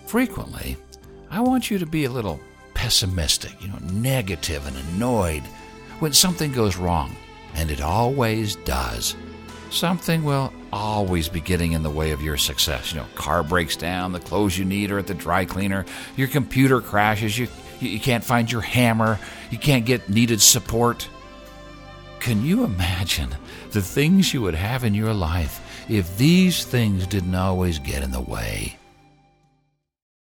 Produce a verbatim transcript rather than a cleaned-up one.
Frequently, I want you to be a little pessimistic, you know, negative and annoyed when something goes wrong, and it always does. Something will always be getting in the way of your success. You know, car breaks down, the clothes you need are at the dry cleaner, your computer crashes, you, you can't find your hammer, you can't get needed support. Can you imagine the things you would have in your life if these things didn't always get in the way?